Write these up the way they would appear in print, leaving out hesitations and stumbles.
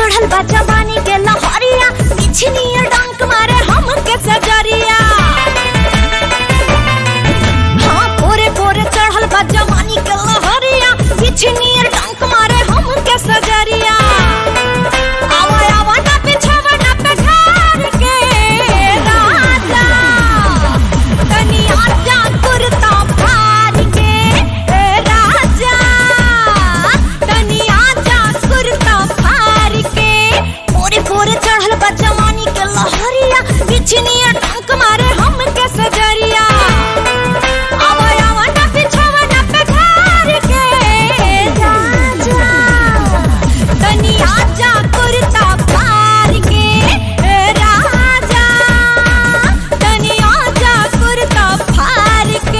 चढ़ल बा जवानी के लहरिया बिछनी डंक मारे हम के सजरिया हाँ पोरे पोरे चढ़ल बा जवानी के लहरिया बिछनी डंक मारे हम के सजरिया आवा आवा ना बिछावा ना पे घर के राजा तनी आजा कुर्ता फाड़ के राजा तनी आजा कुर्ता फाड़ के पोरे पोरे चढ़ल बा जवानी के लहरिया बिछनी डंक मारे हम के सजरिया आवा आवा ना बिछावा ना पे घर के राजा तनी आजा कुर्ता फाड़ के राजा तनी आजा कुर्ता फाड़ के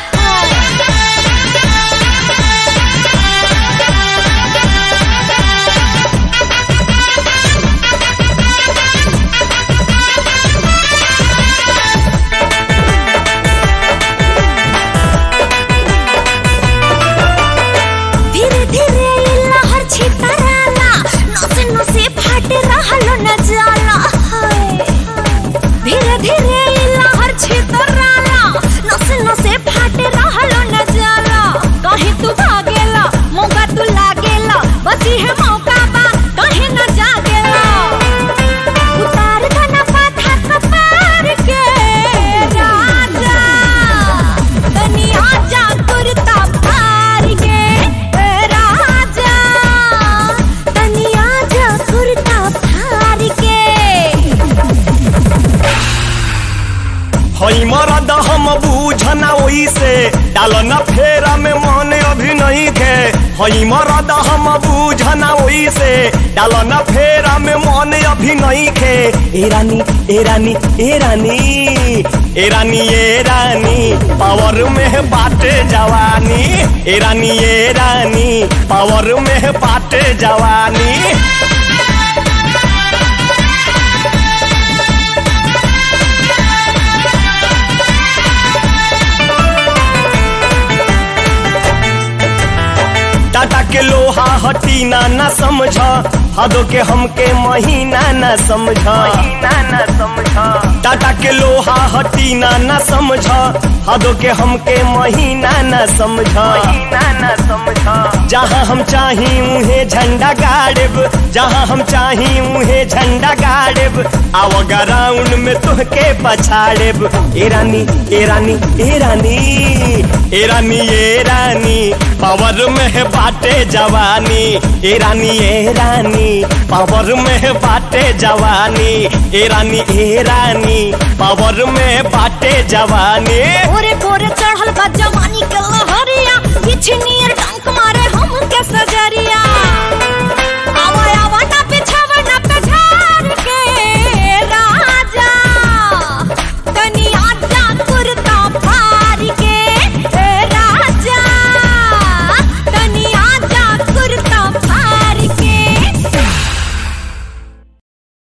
धीरे धीरे लहर छितराला नसे नसे फाट रहलो न जाला धीरे धीरे लहर छितराला नसे नसे फाट रहलो न जाला कहीं तू भागेला मौका तू लागेला बची है मौका बा कहीं न जागेला उतार दना पाथा कपार के राजा तनी आजा कुर्ता फाड़ के राजा तनी आजा कुर्ता फाड़ के हई मरद हम बूझना ओइसे डाल न फेरा में मन अभी नहीं खे हई मरद हम बूझना ओइसे डाल न फेरा में मन अभी नहीं खे ए रानी ए रानी ए रानी ए रानी ए रानी पावर में बाटे जवानी ए रानी ए रानी पावर में बाटे जवानी टाटा के लोहा हटीना न समझ हदो के हमके महीना न समझ टाटा के लोहा हटीना न समझ हदो के हमके महीना न समझ जहाँ हम चाही उहे झंडा गाड़ब जहाँ हम चाही उहे झंडा गाड़ब आव ग्राउंड में तुहके पछाड़ब ए रानी ए रानी ए रानी ए रानी ए रानी पावर में बाटे जवानी ए रानी पावर में बाटे जवानी ए रानी पावर में बाटे जवानी पोरे पोरे चढ़ल बा जवानी के लहरिया बिछनी